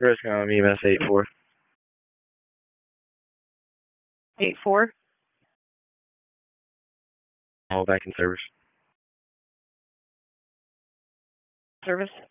Rescom EMS 84. 8-4. All back in service. Service.